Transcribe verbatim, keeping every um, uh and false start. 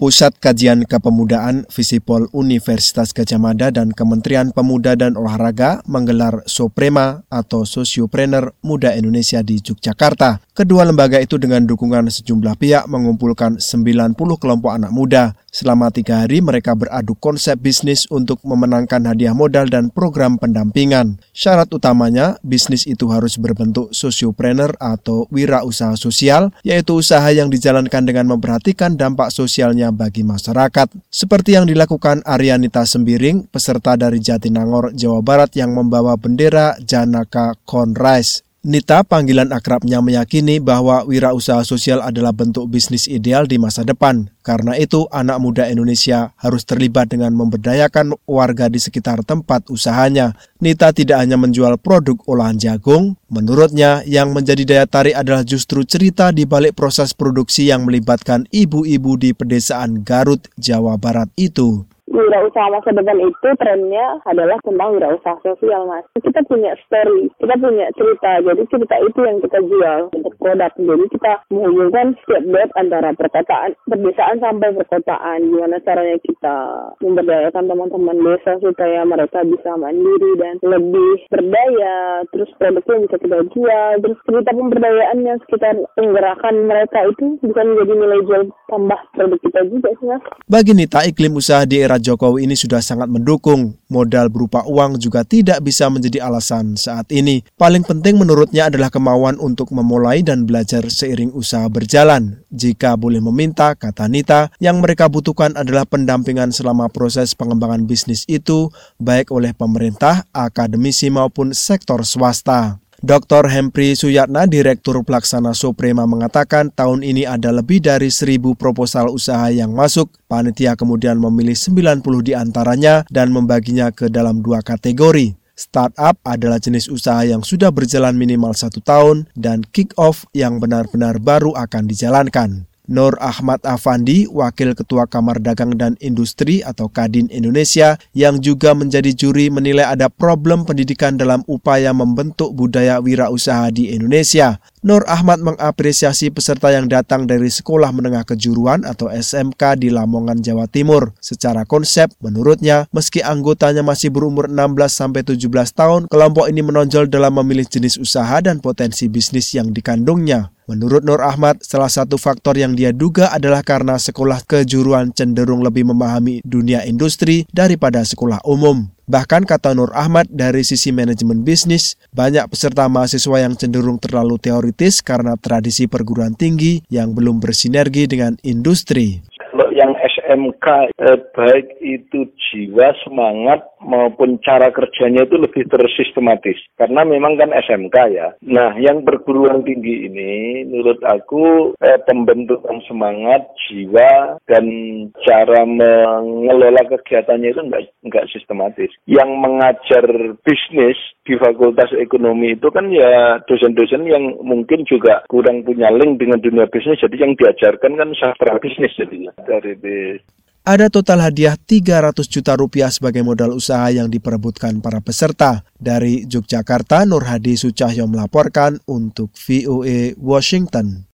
Pusat Kajian Kepemudaan Visipol Universitas Gadjah Mada dan Kementerian Pemuda dan Olahraga menggelar Soprema atau Sosiopreneur Muda Indonesia di Yogyakarta. Kedua lembaga itu dengan dukungan sejumlah pihak mengumpulkan sembilan puluh kelompok anak muda. Selama tiga hari mereka beradu konsep bisnis untuk memenangkan hadiah modal dan program pendampingan. Syarat utamanya, bisnis itu harus berbentuk sosiopreneur atau wirausaha sosial, yaitu usaha yang dijalankan dengan memperhatikan dampak sosialnya bagi masyarakat. Seperti yang dilakukan Arianita Sembiring, peserta dari Jatinangor, Jawa Barat yang membawa bendera Janaka Konrais. Nita, panggilan akrabnya, meyakini bahwa wirausaha sosial adalah bentuk bisnis ideal di masa depan. Karena itu, anak muda Indonesia harus terlibat dengan memberdayakan warga di sekitar tempat usahanya. Nita tidak hanya menjual produk olahan jagung. Menurutnya, yang menjadi daya tarik adalah justru cerita di balik proses produksi yang melibatkan ibu-ibu di pedesaan Garut, Jawa Barat itu. Wirausaha masa depan itu trennya adalah tentang wirausaha sosial, Mas. Kita punya story, kita punya cerita, jadi cerita itu yang kita jual untuk produk. Jadi kita menghubungkan setiap dot antara perkotaan, perdesaan sampai perkotaan. Gimana caranya kita memberdayakan teman-teman desa supaya mereka bisa mandiri dan lebih berdaya. Terus produknya bisa kita jual. Terus cerita pemberdayaan yang sekitar penggerakan mereka itu bisa menjadi nilai jual tambah produk kita juga sih, Mas. Bagi Nita, iklim usaha di era Jokowi ini sudah sangat mendukung. Modal berupa uang juga tidak bisa menjadi alasan saat ini. Paling penting menurutnya adalah kemauan untuk memulai dan belajar seiring usaha berjalan. Jika boleh meminta, kata Nita, yang mereka butuhkan adalah pendampingan selama proses pengembangan bisnis itu, baik oleh pemerintah, akademisi maupun sektor swasta. Doktor Hempri Suyatna, Direktur Pelaksana Soprema, mengatakan tahun ini ada lebih dari seribu proposal usaha yang masuk. Panitia kemudian memilih sembilan puluh di antaranya dan membaginya ke dalam dua kategori. Startup adalah jenis usaha yang sudah berjalan minimal satu tahun dan kick-off yang benar-benar baru akan dijalankan. Nur Ahmad Afandi, Wakil Ketua Kamar Dagang dan Industri atau Kadin Indonesia, yang juga menjadi juri, menilai ada problem pendidikan dalam upaya membentuk budaya wirausaha di Indonesia. Nur Ahmad mengapresiasi peserta yang datang dari Sekolah Menengah Kejuruan atau S M K di Lamongan, Jawa Timur. Secara konsep, menurutnya, meski anggotanya masih berumur enam belas sampai tujuh belas tahun, kelompok ini menonjol dalam memilih jenis usaha dan potensi bisnis yang dikandungnya. Menurut Nur Ahmad, salah satu faktor yang dia duga adalah karena sekolah kejuruan cenderung lebih memahami dunia industri daripada sekolah umum. Bahkan kata Nur Ahmad, dari sisi manajemen bisnis, banyak peserta mahasiswa yang cenderung terlalu teoritis karena tradisi perguruan tinggi yang belum bersinergi dengan industri. Kalau yang S M K, eh, baik itu jiwa, semangat, maupun cara kerjanya itu lebih tersistematis. Karena memang kan S M K ya. Nah, yang perguruan tinggi ini, menurut aku, eh, pembentukan semangat, jiwa, dan cara mengelola kegiatannya itu enggak, enggak sistematis. Yang mengajar bisnis di Fakultas Ekonomi itu kan ya dosen-dosen yang mungkin juga kurang punya link dengan dunia bisnis. Jadi yang diajarkan kan sastra bisnis jadinya. Dari Ada total hadiah tiga ratus juta rupiah sebagai modal usaha yang diperebutkan para peserta. Dari Yogyakarta, Nur Hadi Sucahyo melaporkan untuk V O A Washington.